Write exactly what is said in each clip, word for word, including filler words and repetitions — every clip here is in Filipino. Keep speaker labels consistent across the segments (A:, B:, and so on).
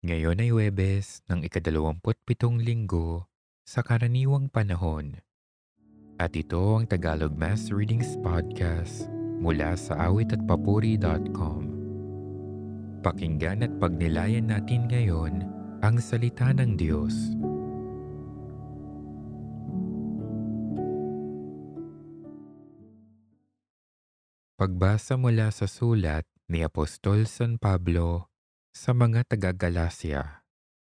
A: Ngayon ay Huwebes ng ikadalawamput pitong linggo sa karaniwang panahon. At ito ang Tagalog Mass Readings Podcast mula sa awit at papuri dot com. Pakinggan at pagnilayan natin ngayon ang salita ng Diyos. Pagbasa mula sa sulat ni Apostol San Pablo sa mga taga-Galasya.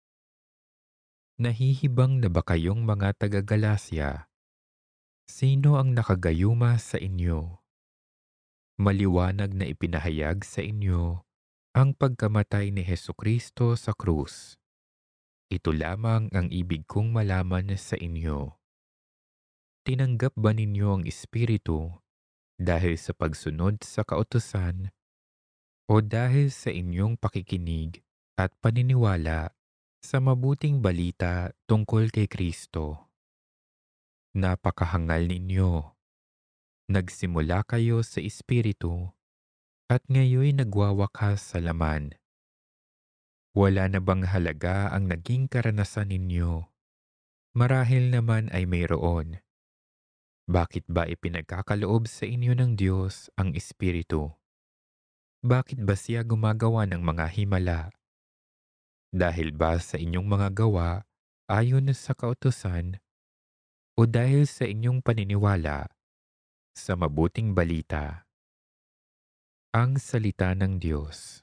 A: Nahihibang na ba kayong mga taga-Galasya? Sino ang nakagayuma sa inyo? Maliwanag na ipinahayag sa inyo ang pagkamatay ni Hesukristo sa krus. Ito lamang ang ibig kong malaman sa inyo. Tinanggap ba ninyo ang Espiritu dahil sa pagsunod sa kautusan o dahil sa inyong pakikinig at paniniwala sa mabuting balita tungkol kay Kristo? Napakahangal ninyo. Nagsimula kayo sa Espiritu at ngayoy nagwawakas sa laman. Wala na bang halaga ang naging karanasan ninyo? Marahil naman ay mayroon. Bakit ba ipinagkakaloob sa inyo ng Diyos ang Espiritu? Bakit ba siya gumagawa ng mga himala? Dahil ba sa inyong mga gawa ayon sa kautusan o dahil sa inyong paniniwala sa mabuting balita? Ang salita ng Diyos.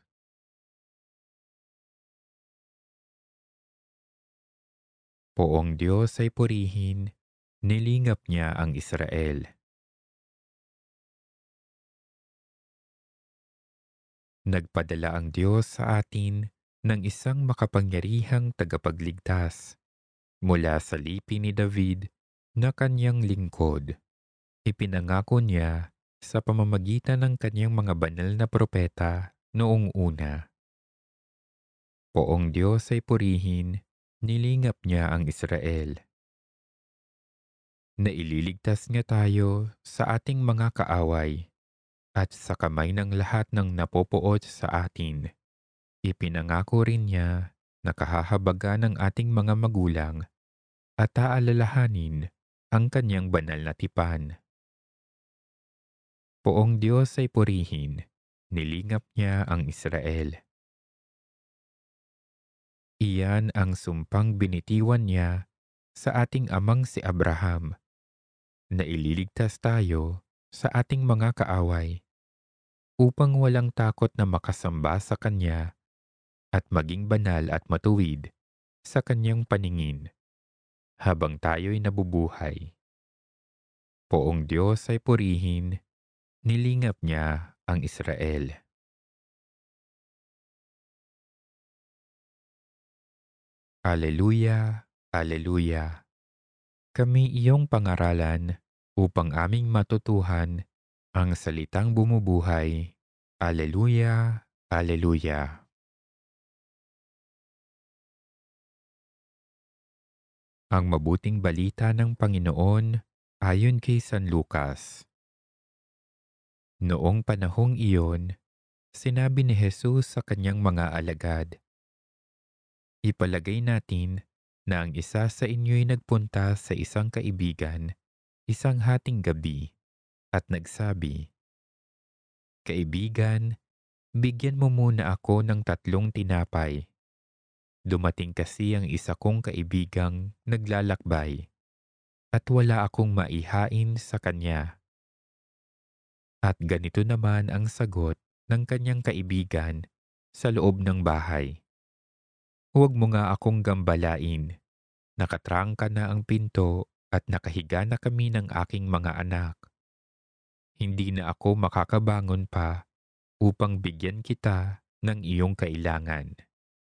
A: Poong Diyos ay purihin, nilingap niya ang Israel. Nagpadala ang Diyos sa atin ng isang makapangyarihang tagapagligtas mula sa lipi ni David na kanyang lingkod. Ipinangako niya sa pamamagitan ng kanyang mga banal na propeta noong una. Poong Diyos ay purihin, nilingap niya ang Israel. Naililigtas niya tayo sa ating mga kaaway at sa kamay ng lahat ng napopoot sa atin. Ipinangako rin niya na kahahabagan ng ating mga magulang at aalalahanin ang kanyang banal na tipan. Poong Diyos ay purihin, nilingap niya ang Israel. Iyan ang sumpang binitiwan niya sa ating amang si Abraham, na ililigtas tayo sa ating mga kaaway upang walang takot na makasamba sa Kanya at maging banal at matuwid sa Kanyang paningin habang tayo'y nabubuhay. Poong Diyos ay purihin, nilingap niya ang Israel. Aleluya, aleluya. Kami iyong pangaralan upang aming matutuhan ang salitang bumubuhay. Aleluya, aleluya. Ang mabuting balita ng Panginoon ayon kay San Lucas. Noong panahong iyon, sinabi ni Jesus sa kanyang mga alagad, "Ipalagay natin na ang isa sa inyo'y nagpunta sa isang kaibigan isang hating gabi at nagsabi, 'Kaibigan, bigyan mo muna ako ng tatlong tinapay. Dumating kasi ang isa kong kaibigang naglalakbay at wala akong maihain sa kanya.' At ganito naman ang sagot ng kanyang kaibigan sa loob ng bahay, 'Huwag mo nga akong gambalain. Nakatrangka na ang pinto at nakahiga na kami ng aking mga anak. Hindi na ako makakabangon pa upang bigyan kita ng iyong kailangan.'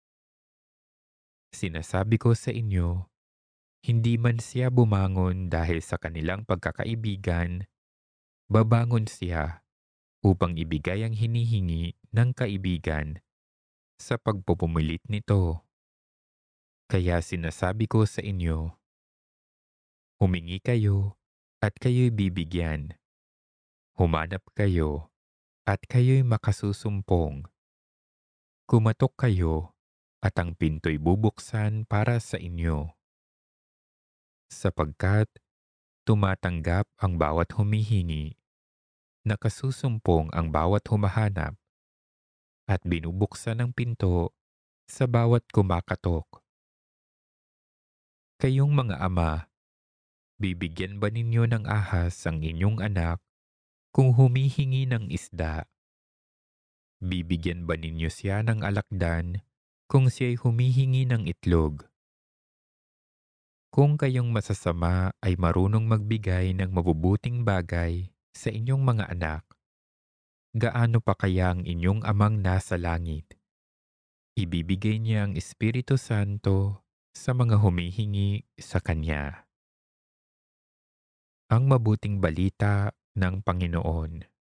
A: Sinasabi ko sa inyo, hindi man siya bumangon dahil sa kanilang pagkakaibigan, babangon siya upang ibigay ang hinihingi ng kaibigan sa pagpupumilit nito. Kaya sinasabi ko sa inyo, humingi kayo at kayo'y bibigyan. Humanap kayo at kayo'y makasusumpong. Kumatok kayo at ang pinto'y bubuksan para sa inyo, sapagkat tumatanggap ang bawat humihingi, nakasusumpong ang bawat humahanap, at binubuksan ang pinto sa bawat kumakatok. Kayong mga ama, bibigyan ba ninyo ng ahas ang inyong anak kung humihingi ng isda? Bibigyan ba ninyo siya ng alakdan kung siya'y humihingi ng itlog? Kung kayong masasama ay marunong magbigay ng mabubuting bagay sa inyong mga anak, gaano pa kaya ang inyong amang nasa langit? Ibibigay niya ang Espiritu Santo sa mga humihingi sa Kanya. Ang mabuting balita ng Panginoon.